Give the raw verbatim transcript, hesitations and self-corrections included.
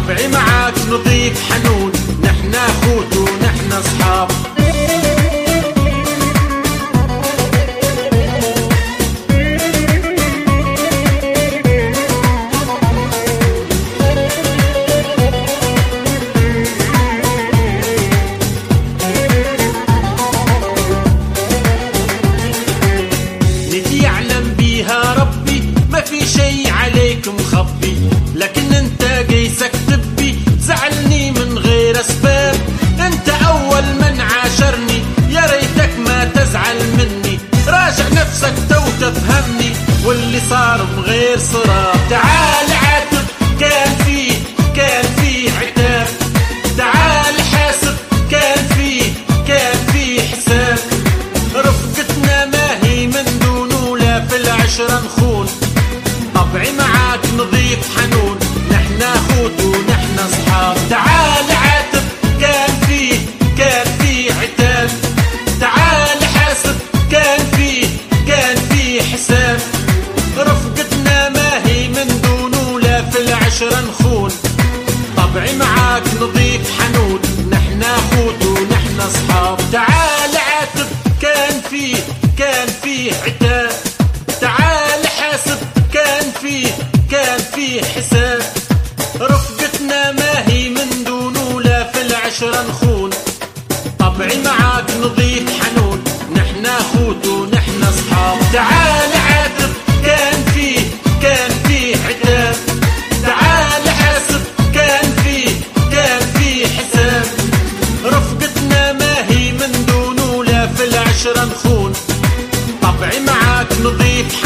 طبعي معاك نضيف حنون، نحنا اخوت ونحنا اصحاب. ندي يعلم بيها ربي ما في شي عليك مخبي، لكن انت قيسك تبي زعلني من غير اسباب. انت اول من عاشرني يا ريتك ما تزعل مني، راجع نفسك تو تفهمني واللي صار بغير صراب. تعال عاتب كان فيه كان فيه عتاب، تعال حاسب كان فيه كان فيه حساب. رفقتنا ما هي من دون ولا في العشرة نخون، طبعي معاك نضيف حنون، نحنا اخوت ونحنا اصحاب. تعال عاتب كان فيه كان فيه عتاب، تعال حاسب كان فيه كان فيه حساب. رفقتنا ما هي من دون ولا في العشرة نخون، طبعي معاك نضيف حنون، نحنا اخوت ونحنا اصحاب. تعال عاتب كان فيه كان فيه عتاب، تعال حاسب كان فيه كان فيه حساب. رفقتنا ما هي من دون ولا في العشرة نخون، طبعي معاك نضيف حنون، نحنا اخوت ونحنا اصحاب. تعال عاتب كان فيه كان فيه عتاب، تعال حاسب كان فيه كان فيه حساب. رفقتنا ما هي من دون ولا في العشرة نخون، طبعي معاك نضيف حنون.